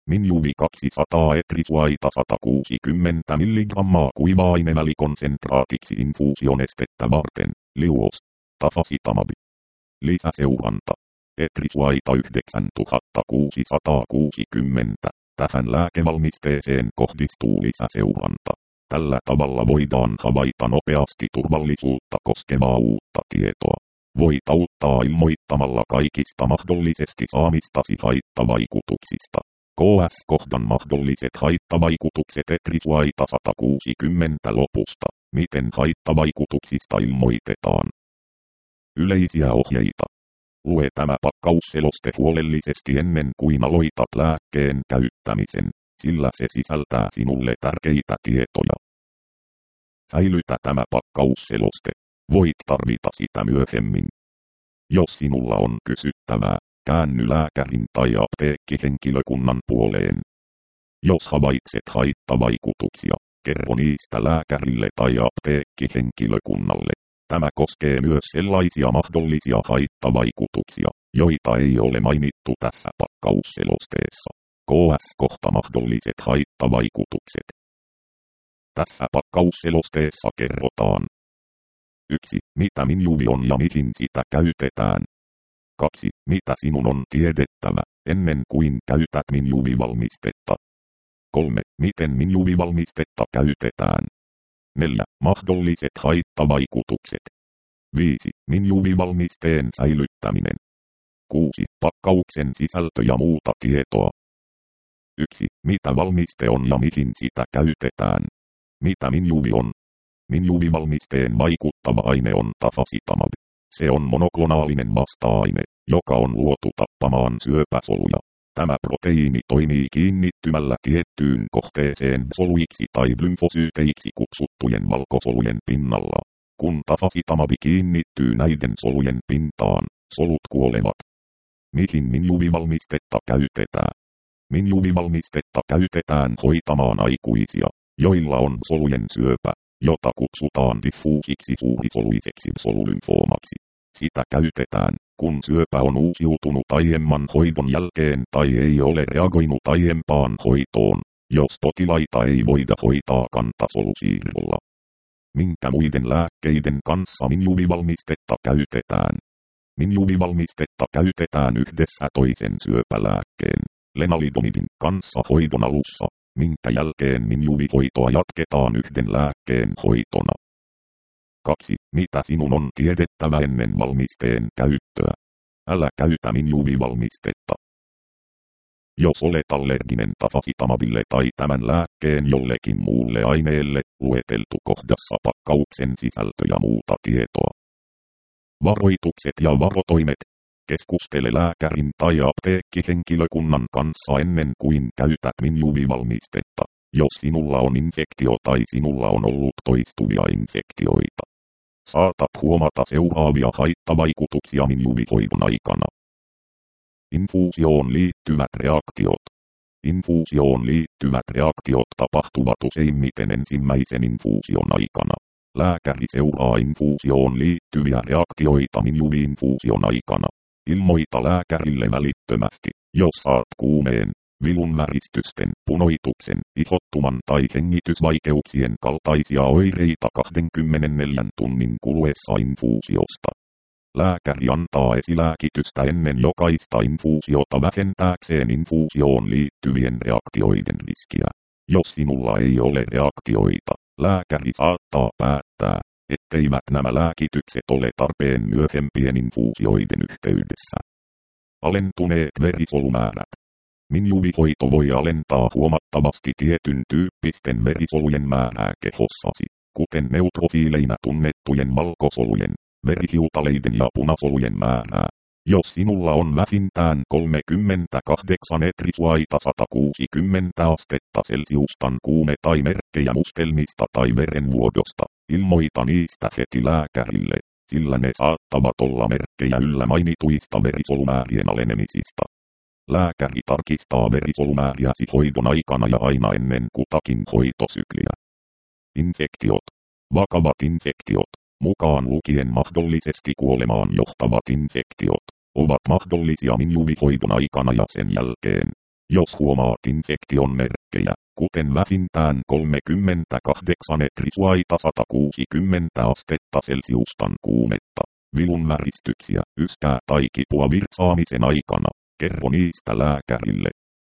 Minjuvi 200 etrisuaita 160 mg kuiva-ainevälikonsentraatiksi infuusionestettä varten, liuos, tafasitamab. Lisäseuranta. Etrisuaita 9660. Tähän lääkevalmisteeseen kohdistuu lisäseuranta. Tällä tavalla voidaan havaita nopeasti turvallisuutta koskevaa uutta tietoa. Voit auttaa ilmoittamalla kaikista mahdollisesti saamistasi haittavaikutuksista. KS-kohdan mahdolliset haittavaikutukset etrisuaita 160 lopusta. Miten haittavaikutuksista ilmoitetaan? Yleisiä ohjeita. Lue tämä pakkausseloste huolellisesti ennen kuin aloitat lääkkeen käyttämisen, sillä se sisältää sinulle tärkeitä tietoja. Säilytä tämä pakkausseloste. Voit tarvita sitä myöhemmin. Jos sinulla on kysyttävää, käänny lääkärin tai apteekkihenkilökunnan puoleen. Jos havaitset haittavaikutuksia, kerro niistä lääkärille tai apteekkihenkilökunnalle. Tämä koskee myös sellaisia mahdollisia haittavaikutuksia, joita ei ole mainittu tässä pakkausselosteessa. KS-kohta mahdolliset haittavaikutukset. Tässä pakkausselosteessa kerrotaan. 1. Mitä Minjuvi on ja mihin sitä käytetään. 2. Mitä sinun on tiedettävä, ennen kuin käytät Minjuvi-valmistetta. 3. Miten Minjuvi-valmistetta käytetään. 4. Mahdolliset haittavaikutukset. 5. Minjuvi-valmisteen säilyttäminen. 6. Pakkauksen sisältö ja muuta tietoa. 1. Mitä valmiste on ja mihin sitä käytetään. Mitä Minjuvi on? Minjuvi-valmisteen vaikuttava aine on tafasitamab. Se on monoklonaalinen vasta-aine, joka on luotu tappamaan syöpäsoluja. Tämä proteiini toimii kiinnittymällä tiettyyn kohteeseen soluiksi tai lymfosyyteiksi kutsuttujen valkosolujen pinnalla. Kun tafasitamab kiinnittyy näiden solujen pintaan, solut kuolevat. Mihin Minjuvi-valmistetta käytetään? Minjuvi-valmistetta käytetään hoitamaan aikuisia, joilla on solujen syöpä, jota kutsutaan diffuusiksi suurisoluiseksi solulymfoomaksi. Sitä käytetään, kun syöpä on uusiutunut aiemman hoidon jälkeen tai ei ole reagoinut aiempaan hoitoon, jos potilaita ei voida hoitaa kantasolusiirrolla. Minkä muiden lääkkeiden kanssa Minjuvi-valmistetta käytetään? Minjuvi-valmistetta käytetään yhdessä toisen syöpälääkkeen, lenalidomidin kanssa hoidon alussa, minkä jälkeen Minjuvi-hoitoa jatketaan yhden lääkkeen hoitona. 2. Mitä sinun on tiedettävä ennen valmisteen käyttöä? Älä käytä Minjuvi-valmistetta. Jos olet allerginen tafasitamabille tai tämän lääkkeen jollekin muulle aineelle, lueteltu kohdassa pakkauksen sisältö ja muuta tietoa. Varoitukset ja varotoimet. Keskustele lääkärin tai apteekkihenkilökunnan kanssa ennen kuin käytät Minjuvi-valmistetta, jos sinulla on infektio tai sinulla on ollut toistuvia infektioita. Saatat huomata seuraavia haittavaikutuksia Minjuvi-hoidon aikana. Infuusioon liittyvät reaktiot. Infuusioon liittyvät reaktiot tapahtuvat useimmiten ensimmäisen infuusion aikana. Lääkäri seuraa infuusioon liittyviä reaktioita Minjuvi-infuusion aikana. Ilmoita lääkärille välittömästi, jos saat kuumeen, vilunväristysten, punoituksen, ihottuman tai hengitysvaikeuksien kaltaisia oireita 24 tunnin kuluessa infuusiosta. Lääkäri antaa esilääkitystä ennen jokaista infuusiota vähentääkseen infuusioon liittyvien reaktioiden riskiä. Jos sinulla ei ole reaktioita, lääkäri saattaa päättää, etteivät nämä lääkitykset ole tarpeen myöhempien infuusioiden yhteydessä. Alentuneet verisolumäärät. Minjuvi-hoito voi alentaa huomattavasti tietyn tyyppisten verisolujen määrää kehossasi, kuten neutrofiileinä tunnettujen valkosolujen, verihiutaleiden ja punasolujen määrää. Jos sinulla on vähintään 38 etrisuaita 160 astetta celsiustan kuume tai merkkejä mustelmista tai verenvuodosta, ilmoita niistä heti lääkärille, sillä ne saattavat olla merkkejä yllä mainituista verisolumäärien alenemisista. Lääkäri tarkistaa verisolumääriäsi hoidon aikana ja aina ennen kutakin hoitosykliä. Infektiot. Vakavat infektiot, mukaan lukien mahdollisesti kuolemaan johtavat infektiot, ovat mahdollisia Minjuvi-hoidon aikana ja sen jälkeen. Jos huomaat infektion merkkejä, kuten vähintään 38 etrisuaita 160 astetta celsiustan kuumetta, vilun väristyksiä, yskää tai kipua virtsaamisen aikana, kerro niistä lääkärille.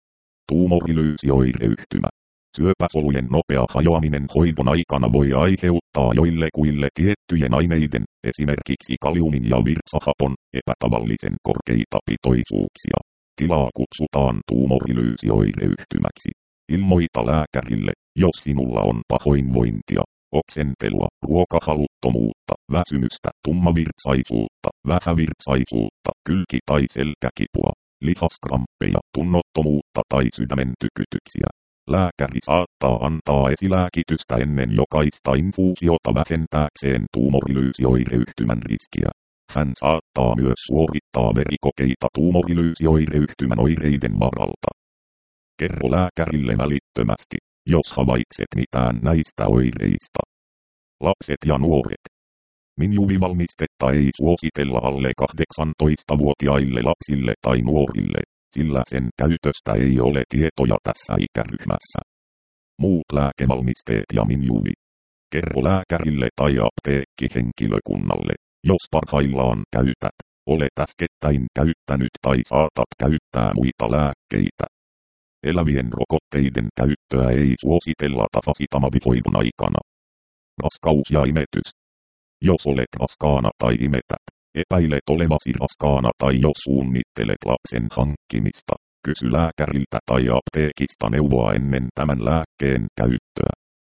Tuumorilyysioireyhtymä. Syöpäsolujen nopea hajoaminen hoidon aikana voi aiheuttaa joillekuille tiettyjen aineiden, esimerkiksi kaliumin ja virtsahapon, epätavallisen korkeita pitoisuuksia. Tilaa kutsutaan tuumorilyysioireyhtymäksi. Ilmoita lääkärille, jos sinulla on pahoinvointia, oksentelua, ruokahaluttomuutta, väsymystä, tummavirtsaisuutta, vähävirtsaisuutta, kylki- tai selkäkipua, lihaskramppeja, tunnottomuutta tai sydämen tykytyksiä. Lääkäri saattaa antaa esilääkitystä ennen jokaista infuusiota vähentääkseen tuumorilyysioireyhtymän riskiä. Hän saattaa myös suorittaa verikokeita tuumorilyysioireyhtymän oireiden varalta. Kerro lääkärille välittömästi, jos havaitset mitään näistä oireista. Lapset ja nuoret. Minjuvivalmistetta ei suositella alle 18-vuotiaille lapsille tai nuorille, sillä sen käytöstä ei ole tietoja tässä ikäryhmässä. Muut lääkevalmisteet ja minjuvi. Kerro lääkärille tai apteekkihenkilökunnalle, jos parhaillaan käytät, olet äskettäin käyttänyt tai saatat käyttää muita lääkkeitä. Elävien rokotteiden käyttöä ei suositella tafasitamab-hoidon aikana. Raskaus ja imetys. Jos olet raskaana tai imetät, epäilet olevasi raskaana tai jos suunnittelet lapsen hankkimista, kysy lääkäriltä tai apteekista neuvoa ennen tämän lääkkeen käyttöä.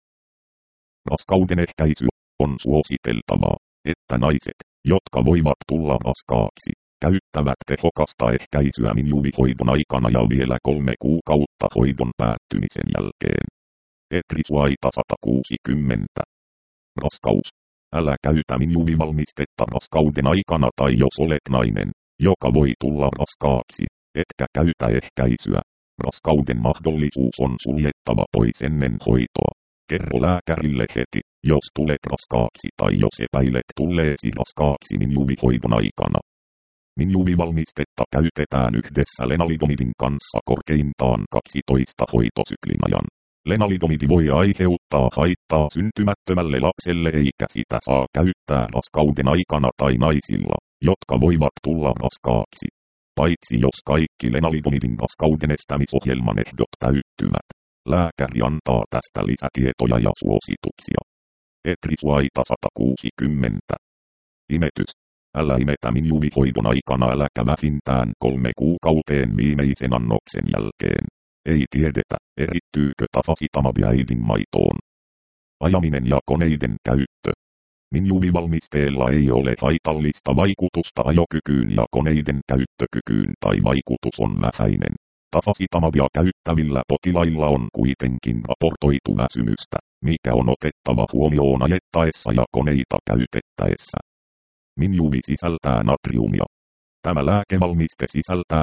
Raskauden ehkäisy on suositeltavaa, että naiset, jotka voivat tulla raskaaksi, käyttävät tehokasta ehkäisyä minjuvihoidon aikana ja vielä 3 kuukautta hoidon päättymisen jälkeen. Etrisuaita 160. Raskaus. Älä käytä minjuvivalmistetta raskauden aikana tai jos olet nainen, joka voi tulla raskaaksi, etkä käytä ehkäisyä. Raskauden mahdollisuus on suljettava pois ennen hoitoa. Kerro lääkärille heti, jos tulet raskaaksi tai jos epäilet tulleesi raskaaksi minjuvihoidon aikana. Minjuvivalmistetta käytetään yhdessä lenalidomidin kanssa korkeintaan 12 hoitosyklin ajan. Lenalidomidi voi aiheuttaa haittaa syntymättömälle lapselle eikä sitä saa käyttää raskauden aikana tai naisilla, jotka voivat tulla raskaaksi. Paitsi jos kaikki lenalidomidin raskauden estämisohjelman ehdot täyttyvät. Lääkäri antaa tästä lisätietoja ja suosituksia. Etrisuaita 160. Imetys. Älä imetä minjuvihoidon aikana äläkä vähintään 3 kuukauteen viimeisen annoksen jälkeen. Ei tiedetä, erittyykö tafasitamab äidin maitoon. Ajaminen ja koneiden käyttö. Minjuvivalmisteella ei ole haitallista vaikutusta ajokykyyn ja koneiden käyttökykyyn tai vaikutus on vähäinen. Tafasitamabia käyttävillä potilailla on kuitenkin raportoitu väsymystä, mikä on otettava huomioon ajettaessa ja koneita käytettäessä. Minjuvi sisältää natriumia. Tämä lääkevalmiste sisältää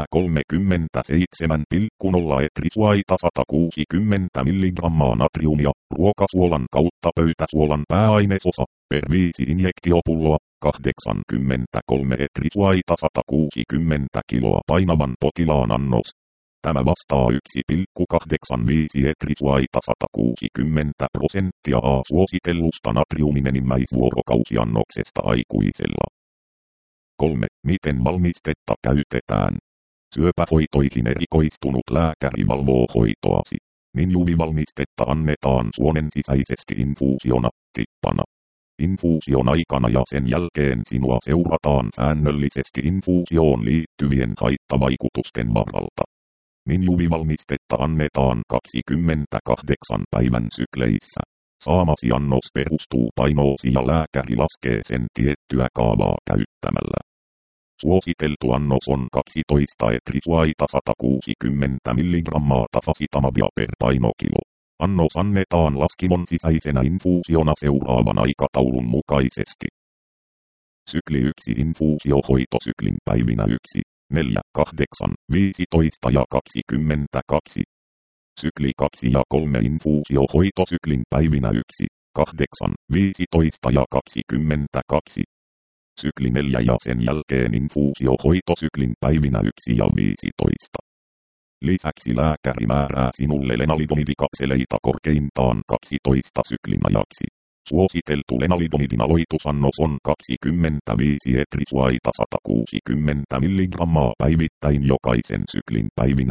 37,0 etrisuaita 160 mg natriumia, ruokasuolan kautta pöytäsuolan pääainesosa, per 5 injektiopulloa, 83 etrisuaita 160 kiloa painavan potilaan annos. Tämä vastaa 1,85 etrisuaita 160% suositellusta natriumin enimmäisvuorokausiannoksesta aikuisella. 3. Miten valmistetta käytetään? Syöpähoitoihin erikoistunut lääkäri valvoo hoitoasi. Minjuvivalmistetta annetaan suonen sisäisesti infuusiona, tippana. Infuusion aikana ja sen jälkeen sinua seurataan säännöllisesti infuusioon liittyvien haittavaikutusten varalta. Minjuvivalmistetta annetaan 28 päivän sykleissä. Saamasi annos perustuu painoosi ja lääkäri laskee sen tiettyä kaavaa käyttämällä. Suositeltu annos on 12 etrisuaita 160 mg tafasitamabia per painokilo. Annos annetaan laskimon sisäisenä infuusiona seuraavan aikataulun mukaisesti. Sykli 1 infuusiohoitosyklin päivinä 1, 4, 8, 15 ja 22. Sykli 2 ja 3 infuusiohoitosyklin päivinä 1, 8, 15 ja 22. Sykli 4 ja sen jälkeen infuusiohoitosyklin päivinä 1 ja 15. Lisäksi lääkäri määrää sinulle lenalidomidikakseleita korkeintaan 12 syklin ajaksi. Suositeltu lenalidomidin aloitusannos on 25 etrisuaita 160 mg päivittäin jokaisen syklin päivinä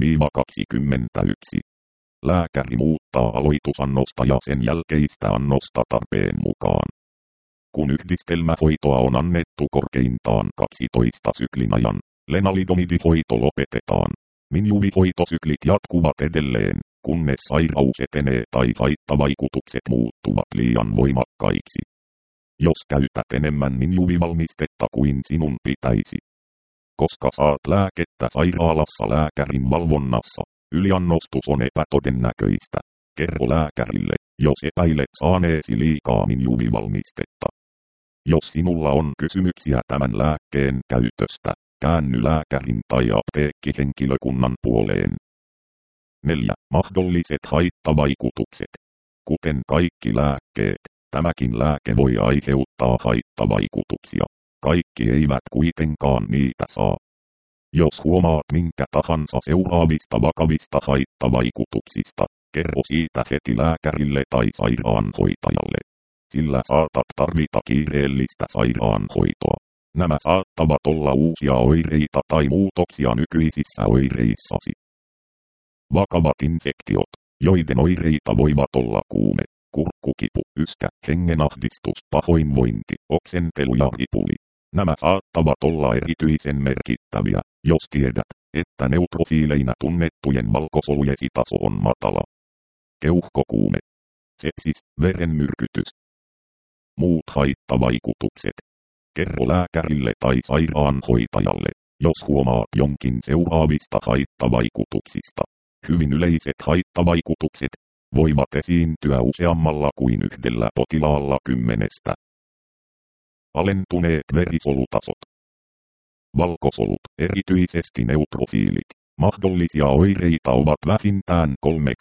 1-21. Lääkäri muuttaa aloitusannosta ja sen jälkeistä annosta tarpeen mukaan. Kun yhdistelmähoitoa on annettu korkeintaan 12 syklin ajan, lenalidomidihoito lopetetaan. Minjuvihoitosyklit jatkuvat edelleen, kunnes sairaus etenee tai haittavaikutukset muuttuvat liian voimakkaiksi. Jos käytät enemmän minjuvivalmistetta kuin sinun pitäisi. Koska saat lääkettä sairaalassa lääkärin valvonnassa, yliannostus on epätodennäköistä. Kerro lääkärille, jos epäilet saaneesi liikaa minjuvivalmistetta. Jos sinulla on kysymyksiä tämän lääkkeen käytöstä, käänny lääkärin tai apteekkihenkilökunnan puoleen. 4. Mahdolliset haittavaikutukset. Kuten kaikki lääkkeet, tämäkin lääke voi aiheuttaa haittavaikutuksia. Kaikki eivät kuitenkaan niitä saa. Jos huomaat minkä tahansa seuraavista vakavista haittavaikutuksista, kerro siitä heti lääkärille tai sairaanhoitajalle. Sillä saatat tarvita kiireellistä sairaanhoitoa. Nämä saattavat olla uusia oireita tai muutoksia nykyisissä oireissasi. Vakavat infektiot, joiden oireita voivat olla kuume, kurkkukipu, yskä, hengenahdistus, pahoinvointi, oksentelu ja ripuli. Nämä saattavat olla erityisen merkittäviä, jos tiedät, että neutrofiileinä tunnettujen valkosolujesi taso on matala. Keuhkokuume, sepsis, verenmyrkytys. Muut haittavaikutukset. Kerro lääkärille tai sairaanhoitajalle, jos huomaat jonkin seuraavista haittavaikutuksista. Hyvin yleiset haittavaikutukset voivat esiintyä useammalla kuin yhdellä potilaalla 10. Alentuneet verisolutasot. Valkosolut, erityisesti neutrofiilit. Mahdollisia oireita ovat vähintään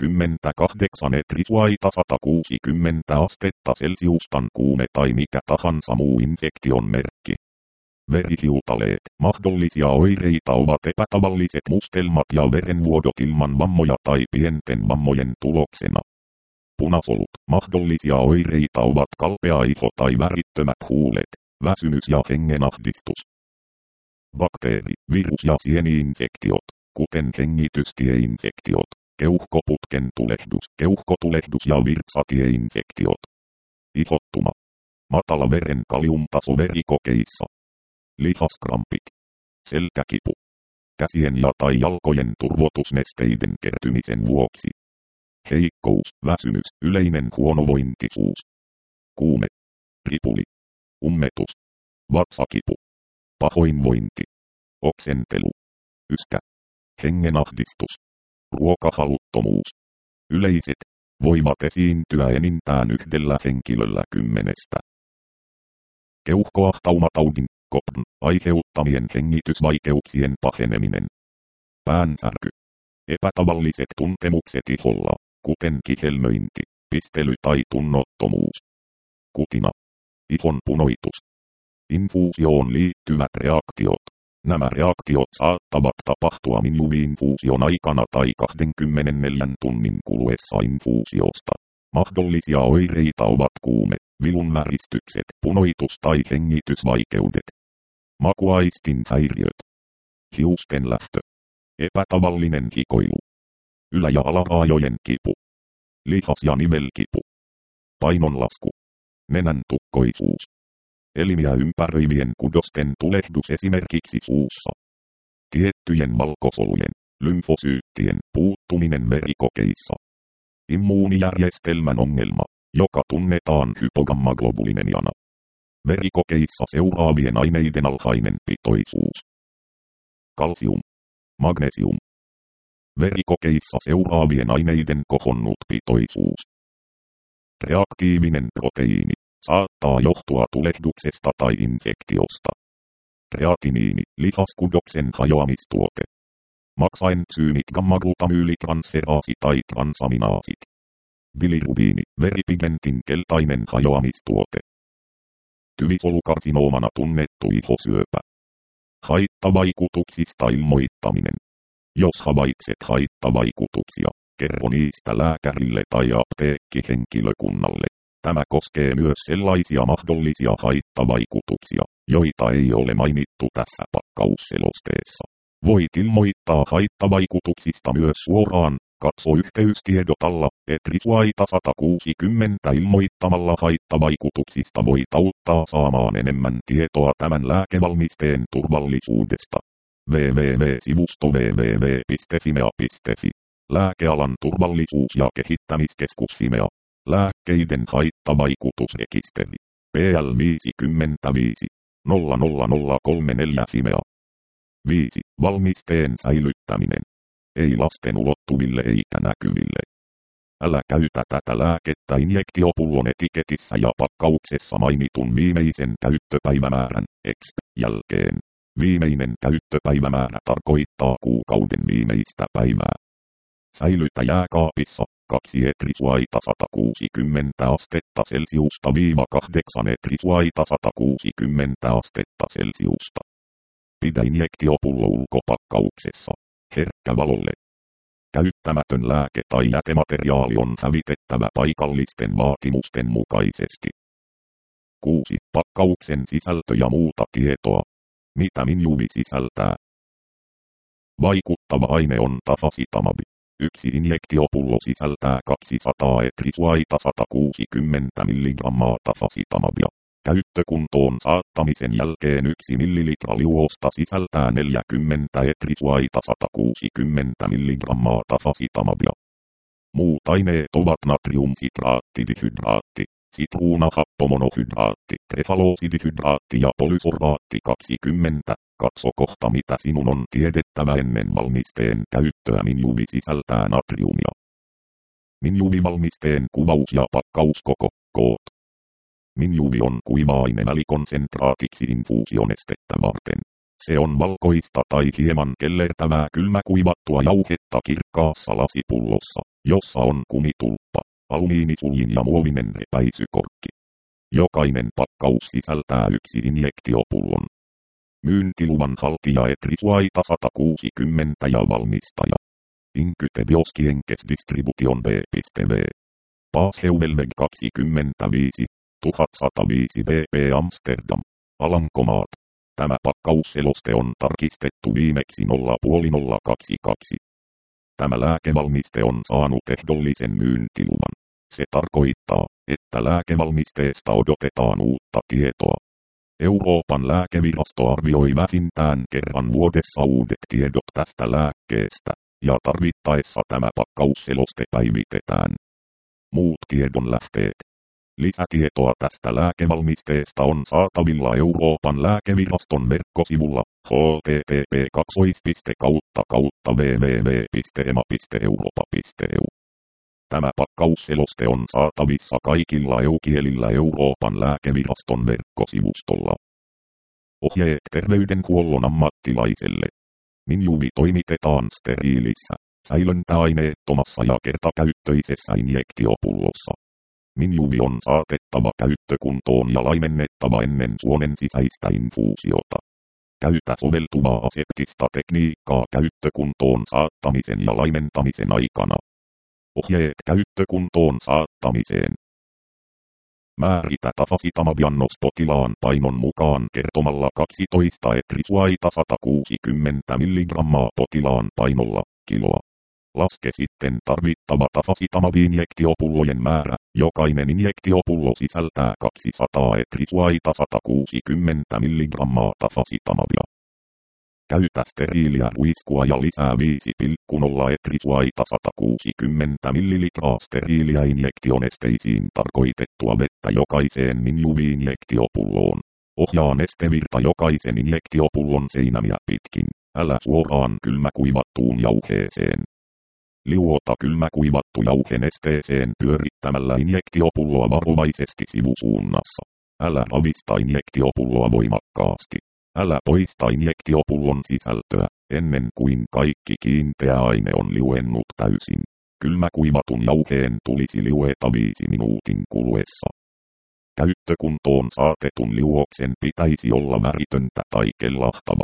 38 etrisuaita 160 astetta celsiustan kuume tai mikä tahansa muu infektion merkki. Verihiutaleet. Mahdollisia oireita ovat epätavalliset mustelmat ja verenvuodot ilman vammoja tai pienten vammojen tuloksena. Punasolut. Mahdollisia oireita ovat kalpea iho tai värittömät huulet, väsymys ja hengenahdistus. Bakteeri, virus ja sieni-infektiot, kuten hengitystieinfektiot, keuhkoputken tulehdus, keuhkotulehdus ja virtsatieinfektiot. Ihottuma. Matala veren kaliumtaso verikokeissa. Lihaskrampit. Selkäkipu. Käsien ja tai jalkojen turvotusnesteiden kertymisen vuoksi. Heikkous, väsymys, yleinen huonovointisuus. Kuume. Ripuli. Ummetus. Vatsakipu. Pahoinvointi. Oksentelu. Yskä. Hengenahdistus. Ruokahaluttomuus. Yleiset voivat esiintyä enintään yhdellä henkilöllä 10. Keuhkoahtaumataudin, KOPN, aiheuttamien hengitysvaikeuksien paheneminen. Päänsärky. Epätavalliset tuntemukset iholla, kuten kihelmöinti, pistely tai tunnottomuus. Kutina. Ihon punoitus. Infuusioon liittyvät reaktiot. Nämä reaktiot saattavat tapahtua minjuvi-infuusion aikana tai 24 tunnin kuluessa infuusiosta. Mahdollisia oireita ovat kuume, vilunväristykset, punoitus tai hengitysvaikeudet. Makuaistin häiriöt. Hiusten lähtö. Epätavallinen hikoilu. Ylä- ja alaraajojen kipu. Lihas- ja nivelkipu. Painonlasku. Nenän tukkoisuus. Elimiä ympäröivien kudosten tulehdus esimerkiksi suussa. Tiettyjen valkosolujen, lymfosyyttien puuttuminen verikokeissa. Immuunijärjestelmän ongelma, joka tunnetaan hypogammaglobulinemiana. Verikokeissa seuraavien aineiden alhainen pitoisuus. Kalsium. Magnesium. Verikokeissa seuraavien aineiden kohonnut pitoisuus. Reaktiivinen proteiini. Saattaa johtua tulehduksesta tai infektiosta. Kreatiniini, lihaskudoksen hajoamistuote. Maksaentsyymit, gamma-glutamyylitransferaasi tai transaminaasit. Bilirubiini, veripigentin keltainen hajoamistuote. Tyvisolukarsinoomana tunnettu ihosyöpä. Haittavaikutuksista ilmoittaminen. Jos havaitset haittavaikutuksia, kerro niistä lääkärille tai apteekkihenkilökunnalle. Tämä koskee myös sellaisia mahdollisia haittavaikutuksia, joita ei ole mainittu tässä pakkausselosteessa. Voit ilmoittaa haittavaikutuksista myös suoraan. Katso yhteystiedotalla, Etrisuaita 160 ilmoittamalla haittavaikutuksista voit auttaa saamaan enemmän tietoa tämän lääkevalmisteen turvallisuudesta. www.sivusto www.fimea.fi. Lääkealan turvallisuus- ja kehittämiskeskus Fimea. Lääkkeiden haittavaikutusrekisteri. PL 55 00034 Fimea. 5. Valmisteen säilyttäminen. Ei lasten ulottuville eikä näkyville. Älä käytä tätä lääkettä injektiopullon etiketissä ja pakkauksessa mainitun viimeisen käyttöpäivämäärän jälkeen. Viimeinen käyttöpäivämäärä tarkoittaa kuukauden viimeistä päivää. Säilytä jääkaapissa 2 Etrisuaita 160 astetta Celsiusta - 8 Etrisuaita 160 astetta Celsiusta. Pidä injektiopullo ulkopakkauksessa. Herkkä valolle. Käyttämätön lääke tai jätemateriaali on hävitettävä paikallisten vaatimusten mukaisesti. 6. Pakkauksen sisältö ja muuta tietoa. Mitä Minjuvi sisältää? Vaikuttava aine on tafasitamab. 1 injektiopullo sisältää 200 Etrisuaita 160 mg tafasitamabia. Käyttökuntoon saattamisen jälkeen 1 millilitra liuosta sisältää 40 Etrisuaita 160 mg tafasitamabia. Muut aineet ovat natriumsitraattidihydraatti, sitruunahappomonohydraatti, trefalosidihydraatti ja polysorbaatti 20. Katso kohta mitä sinun on tiedettävä ennen valmisteen käyttöä. Minjuvi sisältää natriumia. Minjuvi-valmisteen kuvaus ja pakkauskoko. Koot. Minjuvi on kuiva-aine välikonsentraatiksi infuusionestettä varten. Se on valkoista tai hieman kellertävää kylmäkuivattua jauhetta kirkkaassa lasipullossa, jossa on kumitulppa, alumiinisuljin ja muovinen repäisykorkki. Jokainen pakkaus sisältää 1 injektiopullon. Myyntiluvan haltija Etrisuaita 160 ja valmistaja. Inkyte Bioskienkes Distribution B.V. Paasheuvelveg 25 1105 BP Amsterdam, Alankomaat. Tämä pakkausseloste on tarkistettu viimeksi 0,022. Tämä lääkevalmiste on saanut ehdollisen myyntiluvan. Se tarkoittaa, että lääkevalmisteesta odotetaan uutta tietoa. Euroopan lääkevirasto arvioi vähintään kerran vuodessa uudet tiedot tästä lääkkeestä, ja tarvittaessa tämä pakkausseloste päivitetään. Muut tiedonlähteet. Lisätietoa tästä lääkevalmisteesta on saatavilla Euroopan lääkeviraston verkkosivulla http://www.ema.europa.eu. Tämä pakkausseloste on saatavissa kaikilla EU-kielillä Euroopan lääkeviraston verkkosivustolla. Ohjeet terveydenhuollon ammattilaiselle. Minjuvi toimitetaan steriilissä, säilöntäaineettomassa ja kertakäyttöisessä injektiopullossa. Minjuvi on saatettava käyttökuntoon ja laimennettava ennen suonen sisäistä infuusiota. Käytä soveltuvaa aseptista tekniikkaa käyttökuntoon saattamisen ja laimentamisen aikana. Ohjeet käyttökuntoon saattamiseen. Määritä tafasitamab-annos potilaan painon mukaan kertomalla 12 Etrisuaita 160 mg potilaan painolla kiloa. Laske sitten tarvittava tafasitamab-injektiopullojen määrä. Jokainen injektiopullo sisältää 200 Etrisuaita 160 mg tafasitamabia. Käytä steriiliä ruiskua ja lisää 5,0 Etrisuaita 160 ml steriiliä injektionesteisiin tarkoitettua vettä jokaiseen Minjuvi-injektiopulloon. Ohjaa nestevirta jokaisen injektiopullon seinämiä pitkin. Älä suoraan kylmäkuivattuun jauheeseen. Liuota kylmäkuivattu jauhe nesteeseen pyörittämällä injektiopulloa varovaisesti sivusuunnassa. Älä ravista injektiopulloa voimakkaasti. Älä poista injektiopullon sisältöä, ennen kuin kaikki kiinteä aine on liuennut täysin. Kylmäkuivatun jauheen tulisi liueta 5 minuutin kuluessa. Käyttökuntoon saatetun liuoksen pitäisi olla väritöntä tai kellahtavaa.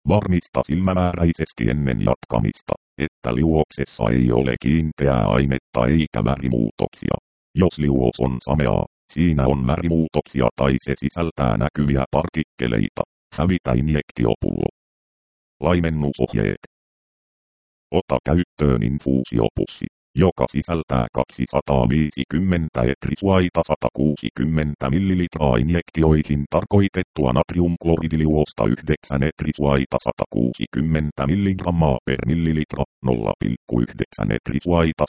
Varmista silmämääräisesti ennen jatkamista, että liuoksessa ei ole kiinteää ainetta eikä värimuutoksia. Jos liuos on sameaa, siinä on värimuutoksia tai se sisältää näkyviä partikkeleita. Hävitä injektiopullo. Laimennusohjeet. Ota käyttöön infuusiopussi, joka sisältää 250 etrisuaita 160 ml injektioihin tarkoitettua natriumkloridiliuosta 9 etrisuaita 160 mg per millilitra, 0,9 etrisuaita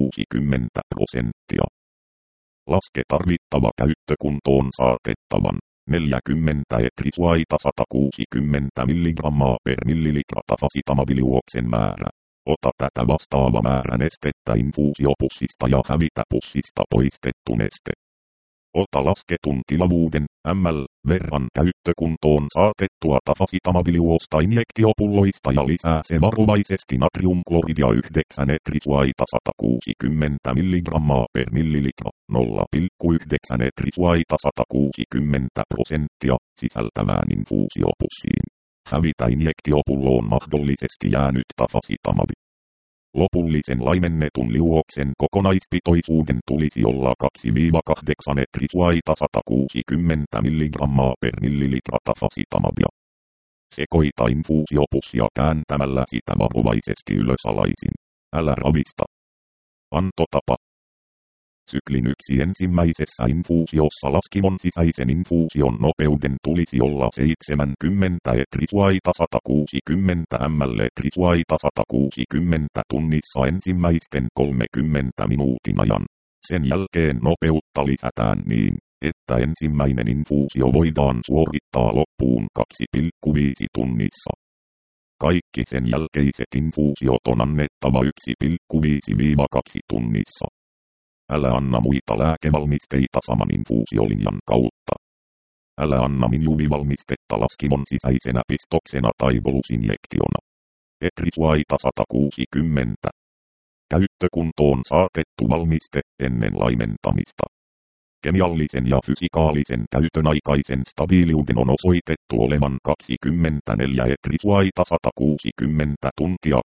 160%. Laske tarvittava käyttökuntoon saatettavan 40 etrisuaita 160 mg per millilitra tafasitamabiliuoksen määrä. Ota tätä vastaava määrä nestettä infuusiopussista ja hävitä pussista poistettu neste. Ota lasketun tilavuuden ml verran käyttökuntoon saatettua tafasitamabiliuosta injektiopulloista ja lisää se varovaisesti natriumkloridia 9 etrisuaita 160 mg per millilitra, 0,9 etrisuaita 160% sisältävään infuusiopussiin. Hävitä injektiopulloon mahdollisesti jäänyt tafasitamabi. Lopullisen laimennetun liuoksen kokonaispitoisuuden tulisi olla 2-8 etrisuaita 160 mg per millilitra tafasitamabia. Sekoita infuusiopussia kääntämällä sitä varovaisesti ylösalaisin. Älä ravista. Antotapa. Syklin 1 ensimmäisessä infuusiossa laskimon sisäisen infuusion nopeuden tulisi olla 70 etrisuaita 160 ml etrisuaita 160 tunnissa ensimmäisten 30 minuutin ajan. Sen jälkeen nopeutta lisätään niin, että ensimmäinen infuusio voidaan suorittaa loppuun 2,5 tunnissa. Kaikki sen jälkeiset infuusiot on annettava 1,5-2 tunnissa. Älä anna muita lääkevalmisteita saman infuusiolinjan kautta. Älä anna minjuvivalmistetta laskimon sisäisenä pistoksena tai bolusinjektiona. Etrisuaita 160. Käyttökuntoon saatettu valmiste ennen laimentamista. Kemiallisen ja fysikaalisen käytön aikaisen stabiiliuden on osoitettu olevan 24 etrisuaita 160 tuntia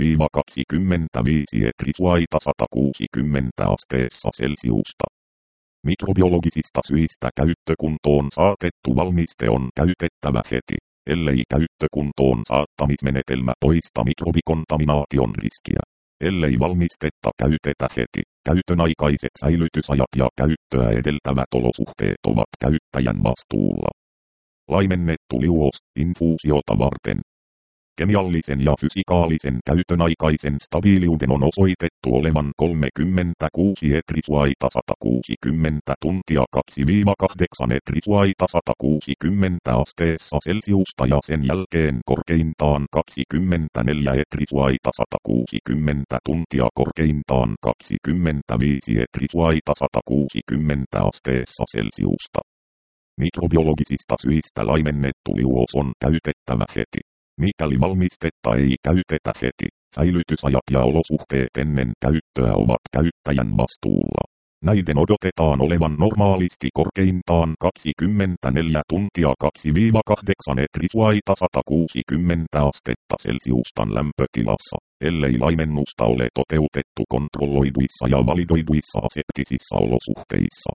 2-25 etrisuaita 160 asteessa Celsiusta. Mikrobiologisista syistä käyttökuntoon saatettu valmiste on käytettävä heti, ellei käyttökuntoon saattamismenetelmä poista mikrobikontaminaation riskiä. Ellei valmistetta käytetä heti, käytön aikaiset säilytysajat ja käyttöä edeltävät olosuhteet ovat käyttäjän vastuulla. Laimennettu liuos infuusiota varten. Kemiallisen ja fysikaalisen käytön aikaisen stabiiliuden on osoitettu olevan 36 etrisuaita 160 tuntia 2-8 etrisuaita 160 asteessa Celsiusta ja sen jälkeen korkeintaan 24 etrisuaita 160 tuntia korkeintaan 25 etrisuaita 160 asteessa Celsiusta. Mikrobiologisista syistä laimennettu liuos on käytettävä heti. Mikäli valmistetta ei käytetä heti, säilytysajat ja olosuhteet ennen käyttöä ovat käyttäjän vastuulla. Näiden odotetaan olevan normaalisti korkeintaan 24 tuntia 2-8 etrisuaita 160 astetta Celsiustan lämpötilassa, ellei laimennusta ole toteutettu kontrolloiduissa ja validoiduissa aseptisissa olosuhteissa.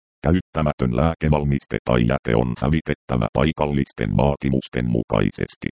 Käyttämätön lääkevalmiste tai jäte on hävitettävä paikallisten vaatimusten mukaisesti.